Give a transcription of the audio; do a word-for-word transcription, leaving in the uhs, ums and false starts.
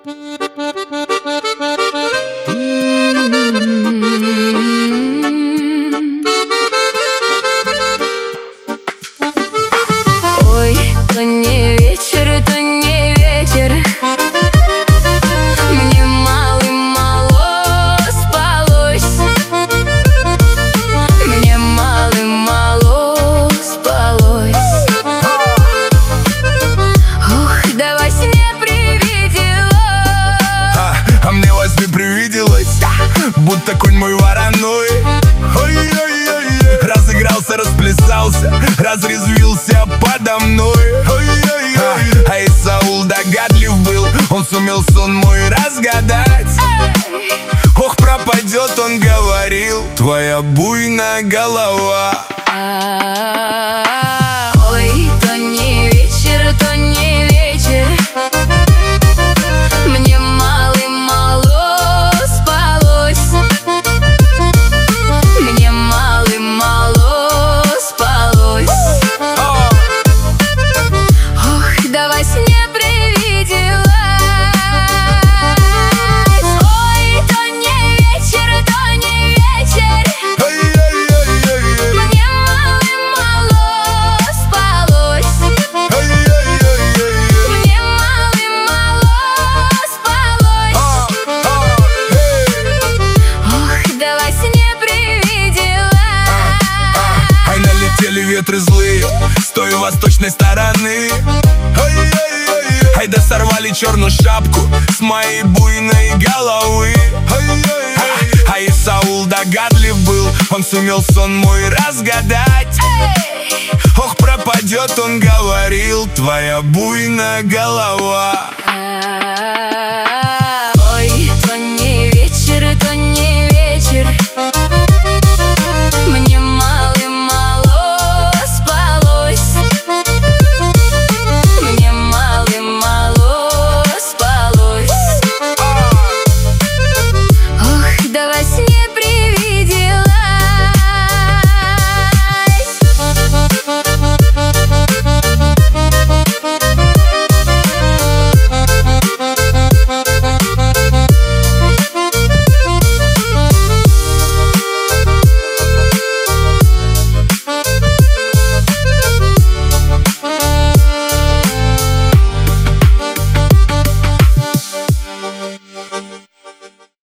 Ой, то не вечер, то не вечер. Мне мало-мало спалось. Мне мало-мало спалось. Ух, да во сне привиделось. А, а мне во сне привиделось, будто конь мой вороной. Ой-ой-ой, разыгрался, расплясался, разрезвился подо мной. Ой-ой-ой, а, а Исаул догадлив был, он сумел сон мой разгадать. Ох, пропадет, он говорил, твоя буйная голова. Ой, то не вечер, то не вечер. Мне мало-мало спалось. Мне мало-мало спалось. Ох, да во сне привиделось. Ой, то не вечер, то не вечер. Мне мало-мало спалось. Мне мало-мало спалось. Ох, да во сне привиделось. Ай, налетели ветры злые с той восточной стороны. Ай, да сорвали черную шапку с моей буйной головы. А, а Исаул догадлив был, он сумел сон мой разгадать. Ох, пропадет, он говорил, твоя буйная голова.